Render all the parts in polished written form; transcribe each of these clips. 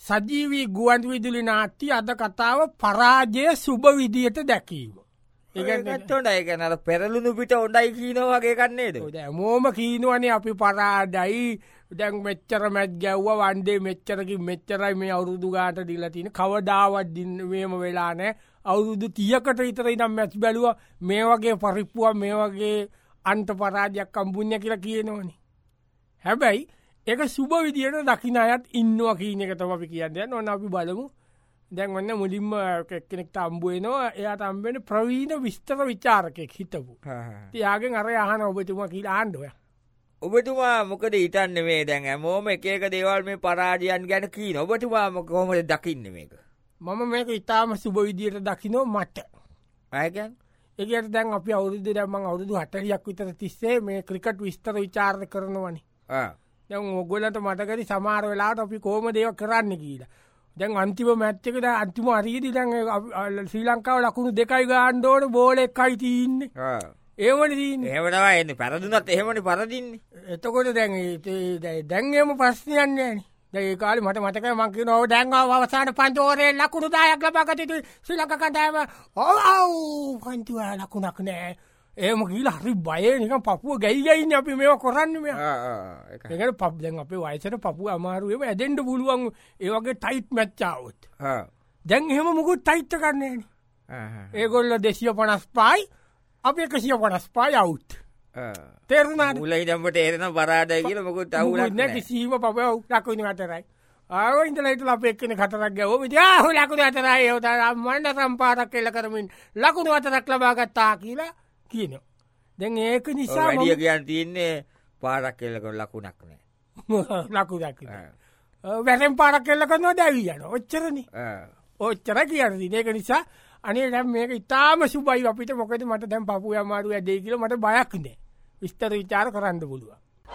සජීවී ගුවන් විදුලි නාට්‍ය අද කතාව පරාජය සුබ විදියට දැකීම. ඒත් හොඳයි. ඒ කියන්නේ අර පෙරළුණු පිට හොඳයි කියනවා වගේ කන්නේද? මෝම කීනවනේ අපි පරාදයි. දැන් මෙච්චර මැච් ගැව්වා වන්ඩේ මෙච්චරකින් මෙච්චරයි මේ අවුරුදු ගානට දීලා තියෙන්නේ. කවදාවත් මේම වෙලා නැහැ. අවුරුදු 30කට විතර ඉඳන් මැච් බැලුවා. මේ වගේ පරිප්පුවක් මේ වගේ අන්ත පරාජයක් හම්බුන්නේ කියලා කියනවනේ. හැබැයි ඒක සුබ විදියට දකින්න අයත් ඉන්නවා කියන එක තමයි අපි කියන්නේ. දැන් ඔන්න අපි බලමු. දැන් ඔන්න මුලින්ම කෙනෙක්ට හම්බ වෙනවා. එයාට හම්බ වෙන්නේ ප්‍රවීණ විස්තර විචාරකෙක් හිටපු. එයාගෙන් අර අහන ඔබතුමා කියලා අහන්න ඔයා. ඔබතුමා මොකද හිතන්නේ මේ දැන් හැමෝම එක එක දේවල් මේ පරාජයන් ගැන කියන. ඔබතුමා කොහොමද දකින්නේ මේක? මම මේක ඉතාම සුබ විදියට දකින්නෝ මට. අය කියන්නේ ඒ කියන්නේ දැන් අපි අවුරුදු දැන් මම අවුරුදු 40ක් විතර තිස්සේ මේ ක්‍රිකට් විස්තර විචාරණ කරනවනේ. දැන් ඔයගොල්ලන්ට මතකයි සමහර වෙලාවට අපි කොහොමද ඒක කරන්න කියලා. දැන් අන්තිම මැච් එක දැන් අන්තිම හරියදී දැන් ශ්‍රී ලංකාව ලකුණු 2යි ගන්න ඕන බෝල් 1යි තියෙන්නේ. ඒවනේ තියෙන්නේ. එහෙම තමයි එන්නේ. පරදුනත් එහෙමනේ පරදින්නේ. එතකොට දැන් එහෙම ප්‍රශ්නයක් නෑනේ. දැන් ඒ කාලේ මට මතකයි මං කියනවා දැන් අවසාන පන්දු ඕරේ ලකුණු 10ක් ලබාගත යුතුයි ශ්‍රී ලංකා කණ්ඩායම. පන්දු ලකුණක් නෑ. එහෙම කියලා හරි බයේ නිකන් පපුව ගයි ගයින්නේ අපි මේව කරන්නේ මෙයා. ඒකනේ දැන් අපේ වයසට පපුව අමාරු ඒව ඇදෙන්න පුළුවන් ඒ වගේ ටයිට් මැච් ආවොත්. දැන් එහෙම මොකුත් ටයිට් එකක් නෑනේ. ඒගොල්ලෝ 255යි අපි 155යි අවුට්. තේරුණාද? මුලින් දැම්මට එරෙන පරාදයි කියලා මොකුත් අවුලක් නෑ. කිසිම පපුව ලකුණු හතරයි. ආව ඉඳලා හිටලා අපි එක්කෙනෙක් හතරක් ගැවුවා. ඉතින් ලකුණු හතරයි ඒව මණ්ඩ සම්පාරක් එල්ල කරමින් ලකුණු හතරක් ලබා ගත්තා කියලා කියනවා. දැන් ඒක නිසා වැඩිය කියන්න තියෙන්නේ පාරක් කෙල්ල කරන ලකුණක් නෑ. ලකුණක් නෑ. වැරෙන් පාරක් කෙල්ල කරනවා දැවි යනවා. ඔච්චරනේ. ඔච්චර කියන්නේ. ඒක නිසා අනේ දැන් මේක ඉතාම සුබයි අපිට. මොකද මට දැන් පපුව අමාරු ඇදෙයි කියලා මට බයක් නෑ. විස්තර විචාර කරන්න පුළුවන්.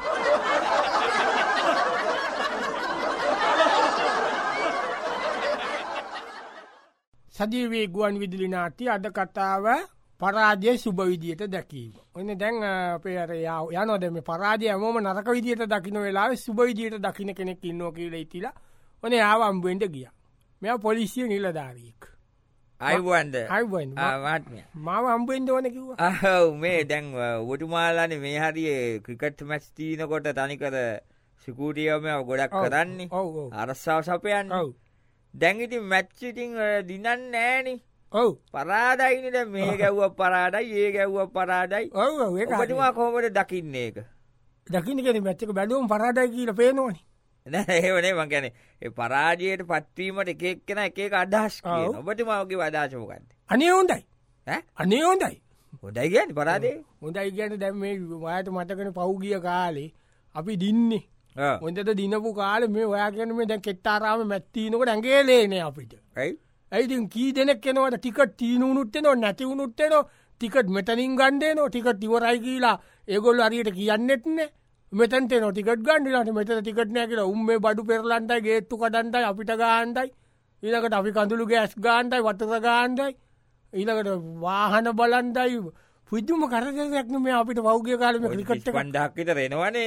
සජීවී ගුවන් විදුලි නාට්‍ය අද කතාව පරාජය සුබ විදියට දැකීම. ඔන්න දැන් අපේ අර යනවා දැන් මේ පරාජය හැමෝම නරක විදියට දකින්න වෙලාවේ සුබ විදියට දකින්න කෙනෙක් ඉන්නවා කියලා ඉතිලා ඔනේ ආව හම්බ වෙන්න ගියා. මෙයා පොලිසිය නිලධාරියෙක්. ආයිවන්ද? ආයිවන්. මාව හම්බ වෙන්න ඕනේ කිව්වා. ඔව් මේ දැන් ඔබතුමාලානේ මේ හරියේ ක්‍රිකට් මැච් තිනකොට තනිකර සිකියුරිටියම ගොඩක් කරන්නේ. අරස්සාව සපයන්නේ. ඔව්. දැන් ඉතින් මැච් ඉතින් දිනන්නේ නෑනේ. ඔව් පරාදයිනේ දැන් මේ ගැව්වා පරාදයි ඒ ගැව්වා පරාදයි. ඔව් ඔව් ඒක ඔබතුමා කොහොමද දකින්නේ ඒක? දකින්න කියන්නේ මැච් එක බැලුවම පරාදයි කියලා පේනවනේ. නෑ එහෙම නෙවෙයි මං කියන්නේ ඒ පරාජයට පත්වීමට එක එක්කෙනා එක එක අදහස් කියනවා. ඔබතුමාගේ අදහස මොකක්ද? අනේ හොඳයි. අනේ හොඳයි. හොඳයි කියන්නේ පරාදේ. හොඳයි කියන්නේ දැන් මේ ඔයාට මතකනේ පෞගිය කාලේ අපි දින්නේ. හොඳට දිනපු කාලේ මේ ඔයා කියන්නේ මේ දැන් කෙට්ටාරාමේ මැච් තිනකොට ඇඟේලේනේ අපිට. ඇයි? ඇයිතින් කී දෙනෙක් එනවද ටිකට් තීනුනුත් එනවා නැති වුණුත් එනවා ටිකට් මෙතනින් ගන්න එනවා ටිකට් ඉවරයි කියලා ඒගොල්ලෝ හරියට කියන්නෙත් නෑ මෙතනට එනවා ටිකට් ගන්න ඊළඟට මෙතන ටිකට් නෑ කියලා උන් මේ බඩු පෙරලන්නයි ගේට්ටු කඩන්නයි අපිට ගන්නයි ඊළඟට අපි කඳුළු ගෑස් ගන්නයි වතුර ගන්නයි ඊළඟට වාහන බලන්නයි පුදුම කරදරයක් නෙමෙයි අපිට වෞගිය කාලේ මේ ක්‍රිකට් එක 5000ක් විතර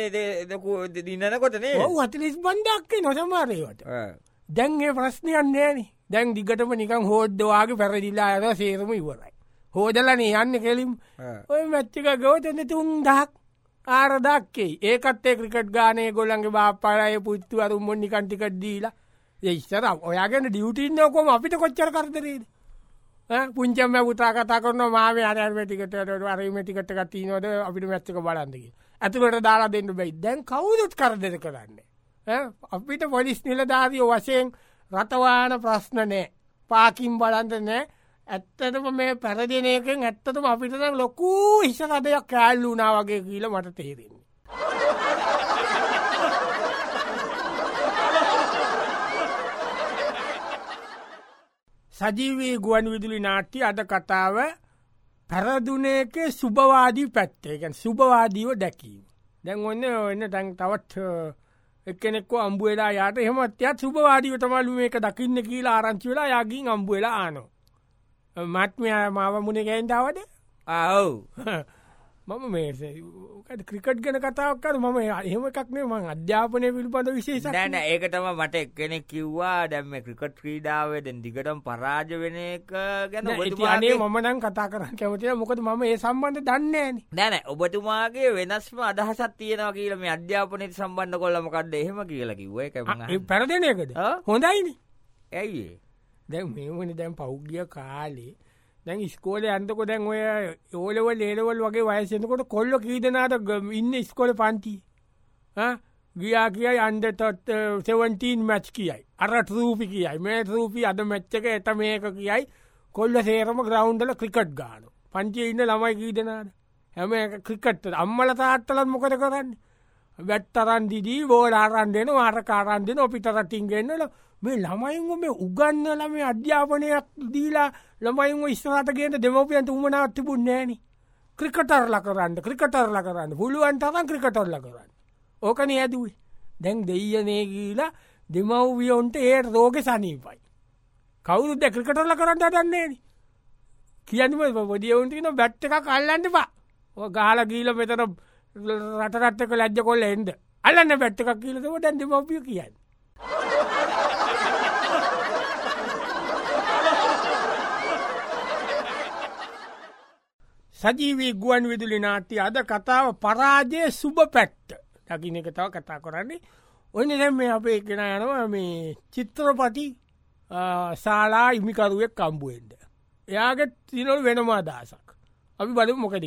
එනවනේ දිනනකොට නේ ඔව් 45000ක් එනවා සමහර ඒවට දැන් ඒ ප්‍රශ්නයක් නෑනේ දැන් දිගටම නිකන් හෝඩ්ඩ වාගේ පැරදිලා යනවා සේරම ඉවරයි. හොදලානේ යන්නේ කෙලින්. ඔය මැච් එක ගොත 3000ක් 4000ක් එයි. ඒකත් ඒ ක්‍රිකට් ගානේ ඒගොල්ලන්ගේ බාප්පාලා ඒ පුතු අර උම්මොන් නිකන් ටිකට් දීලා. ඒ ඉස්සර ඔයාගෙන ඩියුටි ඉන්නේ කොහොම අපිට කොච්චර කරදරේද? පුංචිම පුතා කතා කරනවා මාමේ අර මේ ටිකට් අර මේ ටිකට් එකක් තියනවද අපිට මැච් එක බලන්න කියලා. ඇතුළට දාලා දෙන්න බෑ. දැන් කවුරුත් කරදර කරන්නේ. අපිට පොලිස් නිලධාරියෝ වශයෙන් රටවාන ප්‍රශ්න නෑ. පාකින් බලන්න නෑ. ඇත්තටම මේ පැරදෙන එකෙන් ඇත්තටම අපිට නම් ලොකු හිස කඩයක් කෑල්ලු වුණා වගේ කියලා මට තේරෙන්නේ. සජීවී ගුවන් විදුලි නාට්‍ය අද කතාව පැරදුනේකේ සුබවාදී පැත්ත. ඒ කියන්නේ සුබවාදීව දැකීම. දැන් ඔන්න දැන් තවත් එක්කෙනෙක්ව අම්බු වෙලා යාට එහෙමත් යාත් සුබවාදීව තමයි මේක දකින්න කියලා ආරංචි වෙලා යා ගින් අම්බු වෙලා ආනෝ. මත් මාව මුනේ ගෑන් දාවද? ඔව්. මම මේ ක්‍රිකට් ගැන කතාවක් කර මම එහෙම එකක්නේ මං අධ්‍යාපනය පිළිබඳ විශේෂ නෑන ඒකතම මට එක්කෙනෙක් කිව්වා දැම්ම ක්‍රිකට් ක්‍රීඩාවේ දැන් දිගටම පරාජ වෙන එක ගැන අනේ මම නම් කතා කරන්න කැමතිය මොකද මම ඒ සම්බන්ධ දන්නේ නෑන ඔබතුමාගේ වෙනස්ම අදහසත් තියෙනවා කියල මේ අධ්‍යාපනයට සම්බන්ධ කොල්ලමකක්ද එහෙම කියලා කිව්ව පැරදෙන එකද හොඳයින ඇයි දැන් මෙමනි දැන් පෞද්ගිය කාලේ දැන් ස්කෝල අන්තකො දැන් ඔය ඕලව ලේලවල් වගේ වයසෙනකොට කොල්ල කීදනාට ඉන්න ස්කොල පන්ති ගියා කියයි අන්ඩ 17 මැච් කියයි අර රූපි කියයි මේ රූපි අද මැච්චක එත මේක කියයි කොල්ල සේරම ග්‍රවන්්ඩල ක්‍රිකට් ගාන පංචිය ඉන්න ළමයි කීදනාට හැම ක්‍රිකට් අම්මල තාත්තලත් මොකද කරන්න වැට්තරන් දිදී බෝල ආරන් දෙන ආරකාරන් දෙන ඔපිටරටින් ගෙන්න්නල මේ ළමයින්ග මේ උගන්නල මේ අධ්‍යාපනයක් දීලා ළමයින්ම ඉස්රාටගේට දෙමපියන්ට උමනාත් තිබුණ නෑන ක්‍රිකටර්ල කරන්න පුළුවන් තරන් ක්‍රිකටර්ල කරන්න ඕකන ඇදුවේ දැන් දෙයනේ ගීලා දෙමව්වියොන්ට ඒ රෝග සනීපයි කවුරුද ක්‍රිකටර්ල කරන්න දන්නේන කියන්නම පොදියවුන්ටින බැට්ට එක කල්ලන්න පා ගාල ගීල මෙතර රටරට්ටක ලැජ්ජ කොල්ල එන්ද අල්ලන්න බැට්ට එකක් කියලතව දැන් දෙමව්ිය කියන්න සජීවී ගුවන් විදුලි නාට්‍ය අද කතාව පරාජය සුබ පැට්ට දකින එක තව කතා කරන්නේ ඔන්න දැම් මේ අපේ කෙන යනවා මේ චිත්‍රපටි ශාලා ඉමිකරුවෙක් කම්බුවෙන්ද එයාගේ තිනොල් වෙනම අදසක් අපි බලු මොකද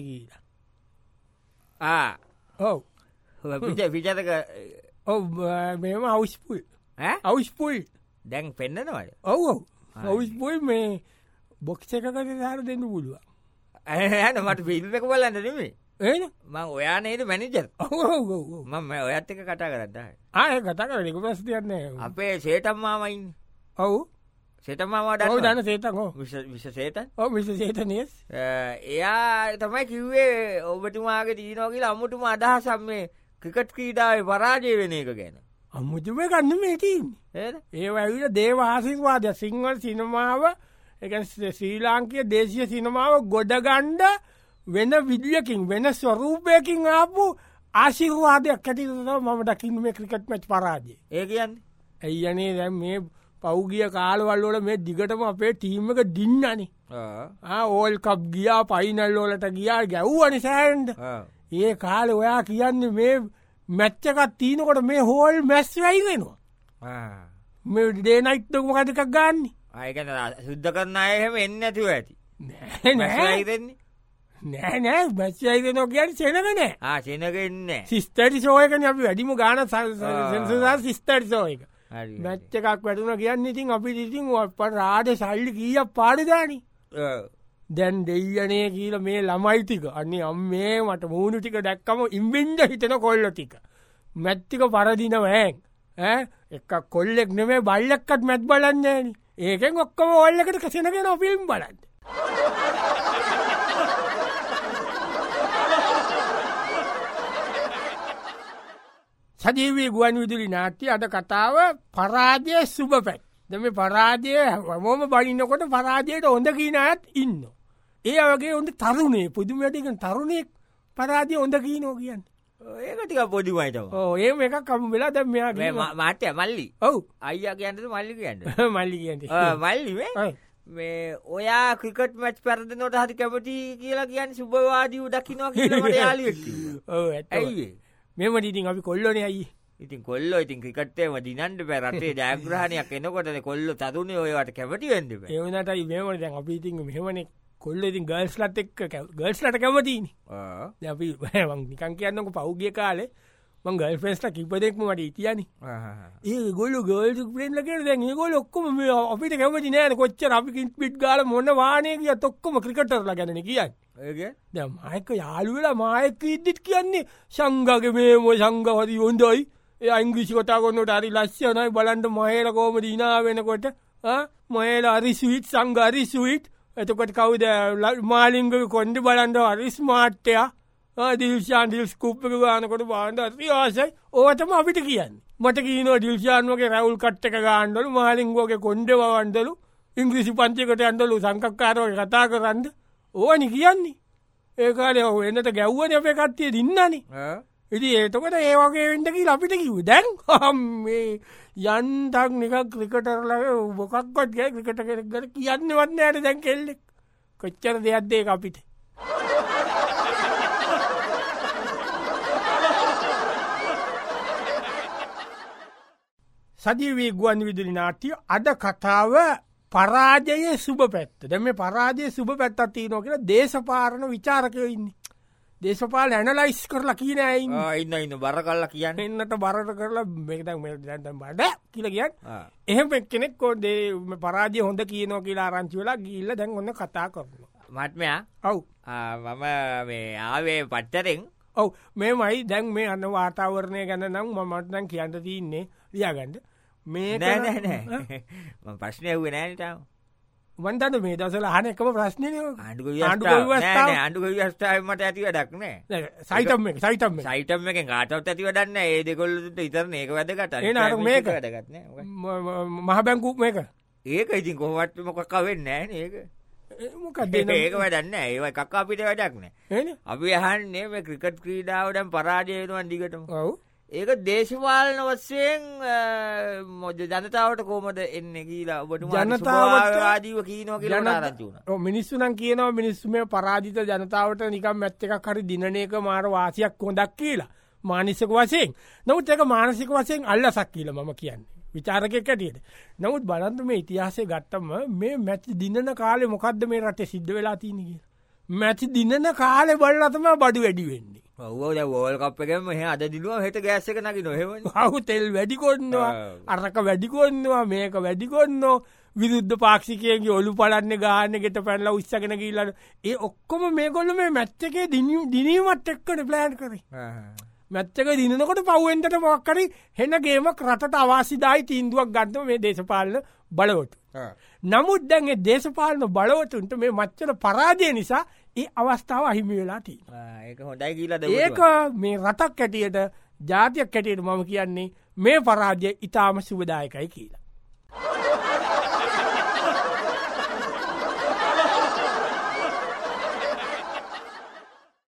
කියලා ඔව විජතක ඔව මෙම අවස්පුල් අවස්පුල් දැන් පෙන්න්නනවද ඔව අවස්පුල් මේ බොක්ෂ එකකට සාර දෙන්න පුළුව ඇන මට පිල්ලක බලන්න නෙමේ ඒ මං ඔයා නේද මැනිජර් මම ඔයත් එක කතා කරන්න ආය කතා කරක පස්තියන්නේ අපේ සේටම්මාමයින් ඔවු සේටම්මාමට දන්න සේතකෝ විශ සේත විශ සේතනයස් එයා තමයි කිව්වේ ඔබතුමාගේ තිීනෝගල අමුතුම අදහසම් මේ ක්‍රිකට් ක්‍රීඩාව පරාජය වෙන එක ගැන අමුතුම ගන්න මේතින් ඒ ඇවිල දේවාසිස්වාද සිංහල් සිනමාව එක ශ්‍රී ලාංකය දේශය සිනමාව ගොඩගණ්ඩ වෙන විදිියකින් වෙන ස්වරූපයකින් ආපු ආශිර්වාදයක් ඇතිත මම දකින්න මේ ක්‍රිකට් මච් පරාජය ඒ කියන්න ඇයියනේ දැම් මේ පෞගිය කාලවල්ලෝල මේ දිගටම අපේ ටීම එක දින්නනි ඕල් කප් ගියා පයිනල්ලෝලට ගියා ගැව්වනි සෑන්ඩ ඒ කාල ඔයා කියන්නේ මේ මැච්චකත් තිීනකොට මේ හෝල් මැස් වැයිගෙනවා මේ ඩේනයිට්ක මොකදකක් ගන්න ආයකන සුද්ධ කරන්න අයහෙම එන්න ඇතිව ඇති නෑනන්නේ නෑ බච්චයිදනෝ කියන්න සෙනගනෑ ආසනගන්න සිස්ටටි සෝයකන අපි වැඩිම ගාන සන්සසා සිස්ටට් සෝයක මැච්ච එකක් වැටුන කියන්න ඉතින් අපි ඉතින් ප රාඩ සල්ලි කිය පාඩදානි දැන් දෙයනේ කියල මේ ළමයිතික අන්නේ අම් මේ මට මූුණු ටික දැක්කම ඉම්බින්ද හිතන කොල්ල ටික මැත්තික පරදිනවෑන් එක කොල්ලෙක් නෙමේ බල්ලක්කත් මැත් බලන්නේන ඒකෙන් ඔක්කම ඔල්ලකට කසෙනගෙන ෆිල්ම් බලන්න සජීවී ගුවන් විදුලි නාට්‍ය අද කතාව පරාජය සුබ පැත් දෙම පරාජය හමෝම බලින්නකොට පරාජයට හොඳ කියීනයත් ඉන්න ඒ වගේ ඔොඳ තරුණේ පුදුමටිකන් තරුණෙක් පරාජය හොඳ කීනෝ කියන්න ඒකටික පොඩිමයිට ඒ එක කම වෙලා දැම මාටය මල්ලි ඔව් අයියා කියන්නද මල්ලි කියන්න මල්ලි කියන්න මල්ලි මේ ඔයා ක්‍රිකට් මැච් පැරද නොට හරි කැපති කියලා කියන්න සුභවාදී දකිනවා කියලට යාලිය ඇයි මෙම ඉතින් අපි කොල්ලොන අයි ඉතින් කොල්ල ඉතින් ක්‍රිකට්ේ දිනන්ට පැරටේ ජයග්‍රහණයක් එනකොට කොල්ල තරුණ ඔයවට කැමති වෙන්ඩ ඒවනටයි මෙමට දැන් අපි ඉතින් මෙමන කොල්ල ඉතින් ගල්ස්ලත් එක් ගල්ස්ලට කැමතින අපි නිකන් කියන්නක පෞගිය කාලේ මං ගල් ෆෙස්ට කිපදෙක්ම මට ඉතියනි ඒ ගොල්ල ගල් පෙන්ලකට දැන් ගොල ඔක්කොම අපිට කැමති නෑන කොච්චර අපිකින් පිට් ගාල මොන්න වානය කිය තොක්කොම ක්‍රිකටරල ගැන කියන්න දැ මයක යාළුවෙලා මායක ඉද්දිත් කියන්නේ සංගගේ මේම සංගහති හොන්දයි ඒ අංගිසි කොතා කොන්නට අරි ලස්්‍යනයි බලන්ට මහේල කෝම දිනා වෙනකොට මහේල අරි සවිට් සංගරි සවිට් එතකොට කවුද මාලිංග කොන්ඩ බලන්ඩ අරි ස්මාට්ටයා දිල්ෂාන් දිල් ස්කුප්පක ගානකොට බාන්ඩ අතිවාසයි ඕතම අපිට කියන්න මට කියනෝ දිල්ෂාන්වගේ රැවුල් කට්ටක ගාන්ඩලු මාලිංගෝගේ කොන්්ඩවන්ඩලු ඉංග්‍රිසි පංචකට අන්ඩලු සංකක්කාරවගේ කතා කරන්න ඕනි කියන්නේ ඒකාලය එන්නට ගැව්වන අපේ කත්තිය දින්නනි ඉදි ඒතකට ඒ වගේ වෙන්ටකි අපිට කිව දැන් මේ යන්තක් නික ක්‍රිකටරල බොකක්කොත් ගැ ක්‍රිකට කෙරෙක්ගට කියන්න වන්න ඇයට දැන් කෙල්ලෙක් කොච්චර දෙයක්දේ අපිට සජීවී ගුවන් විදුලි නාට්‍ය අද කතාව පරාජයේ සුබ පැත්ත දැම මේ පරාජය සුබ පැත්තත් තියනෝ කියලා දේශපාරණ විචාරකයෝ ඉන්නේ දේශපාල ඇනලයිස් කරලා කියනයි ඉන්න බර කල්ලා කියන්න එන්නට බරට කරලා බඩ කියල කියන්න එහෙම කෙනෙක් කෝදේ පරාජය හොඳ කියනෝ කියලා ආරංචි වෙලා ගිල්ල දැන් ඔන්න කතා කරන මටමයා ඔව් මම මේ ආවේ පට්ටරෙන් ඔව් මේ මයි දැන් මේ අන්න වාතාවරණය ගැන නම් මමත්නන් කියන්න තියන්නේ ලියාගන්ඩ මේ නෑ ප්‍රශ්නය වුව නෑනටාව වන්දන්න මේ දසල හනකම ප්‍රශ්නය අඩු වස්ථාවමට ඇති වැඩක් නෑ සයිතම් සයිතම් සයිටම් එක කාටවත් ඇති වඩන්න ඒ දෙකොල්ලට ඉතරන ඒක වැදකට මේක වැදගත්න මහ බැංකුක් මේක ඒක ඉතින් කොහොමත් මොකක් වෙන්න නෑ ඒක ඒක වැඩන්න ඒ එකක් අපිට වැඩක්න අපි අහන්නේ මේ ක්‍රිකට් ක්‍රීඩාවටම් පරාජයනුවන් දිගටම ඒක දේශපාලන වස්සයෙන් මොද ජනතාවට කෝමද එන්න කියලා ඔබට ජනතාවජීව කීනෝ කියලා මිනිස්සුනම් කියනවා මිනිස්සුම පරාජිත ජනතාවට නිකම් ඇත්ත එකක් හරි දිනනයක මාර වාසියක් කොඳක් කියලා මානිසක වසයෙන් නොත් එක මානසික වසයෙන් අල්ලසක් කියල මම කියන්නේ විචාරකයක් ඇටියට නමුත් බලන්තු මේ ඉතිහාසේ ගත්තම මේ මැති දිනන කාලෙ මොකක්ද මේ රටේ සිද්ධ වෙලා තියනක මැති දිනන කාලෙ බල්ලතම බඩු වැඩි වෙන්නේ ඔවද වෝල් කප්පකම හ අද දිනුව හට ගෑස්සක නකි නොහෙව හු තෙල් වැඩිකොන්නවා අරක වැඩිකොන්නවා මේක වැඩිකොන්නෝ විරුද්ධ පාක්ෂිකයගේ ඔලු පලන්න ගාන ගෙට පැල්ල උත්සගෙන ගීලට ඒ ඔක්කොම මේ කොල්ල මේ මැච්චකේ දිනීමත් එක්කට ප්ලෑන් කර මැත්තක දිනකොට පව්ුවෙන්ට මොක්කරි හෙනගේමක් රටට අවාසිදායි තීන්දුවක් ගත්ම මේ දේශපාලන බලවතු. නමුත් දැන්ගේ දේශපාලන බලවතුන්ට මේ මච්චල පරාජය නිසා ඒ අවස්ථාව අහිමි වෙලාති ඒක හොඳයි කියලද ඒක මේ රටක් ඇටියට ජාතියක් ඇටියට මම කියන්නේ මේ පරාජය ඉතාම සුවදායකයි කියලා.